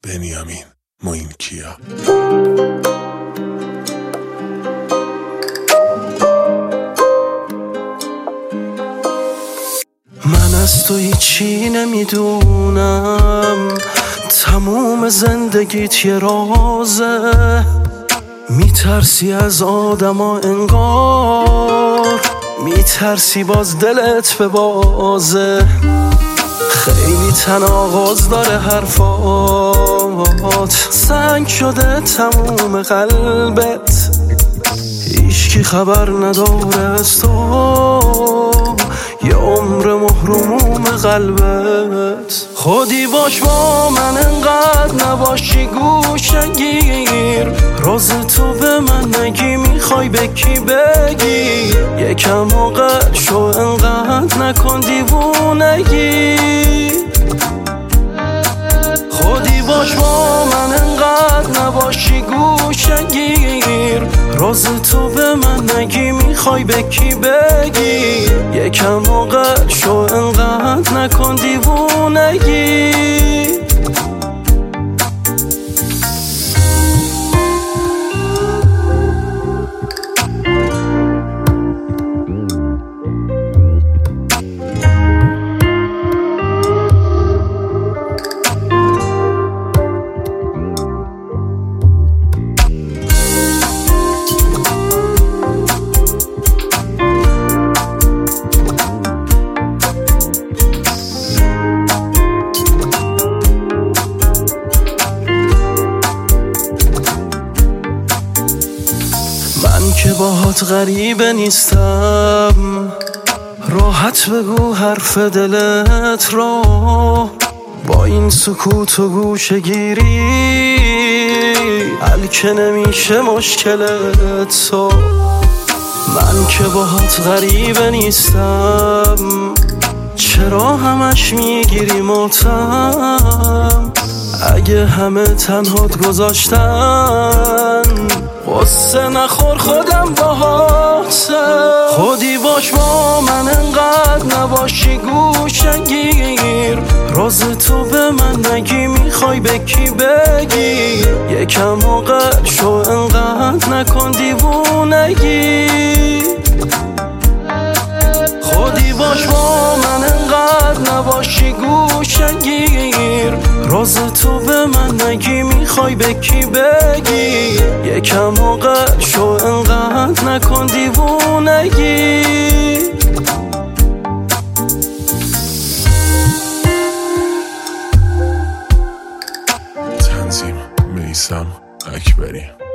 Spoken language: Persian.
بنیامین موینکیا. من از تو هیچی نمیدونم، تموم زندگیت یه رازه. میترسی از آدما انگار، میترسی باز دلت به بازه. خیلی تناقض داره حرفات، سنگ شده تموم قلبت. هیچکی خبر نداره از تو، یه عمر محروم قلبت. خودی باش با من، انقدر نباشی گوشه‌گیر. راز تو به من نگی، میخوای به کی بگی؟ یکم عاقل شو، انقدر نکن دیوونگی. خودی باش با من، انقدر نباشی گوشه‌گیر. راز تو به من نگی، میخوای به کی بگی؟ یکم عاقل شو، انقدر نکن دیوونگی. من که باهات غریبه نیستم، راحت بگو حرف دلت رو. با این سکوت و گوشه گیری حل که نمیشه مشکلت تو. من که باهات غریبه نیستم، چرا همش میگیری ماتم؟ اگه همه تنهات گذاشتن، قصه نخور خودم باهاتم. خودی باش با من، انقدر نباشی گوشه‌گیر. راز تو به من نگی، میخوای به کی بگی؟ یکم عاقل شو، انقدر نکن دیوونگی. خودی باش با من، انقدر نباشی گوشه‌گیر. راز تو به من نگی، میخوای به کی بگی؟ یکم عاقل شو، انقدر نکن دیوونگی. تنظیم میثم اکبری.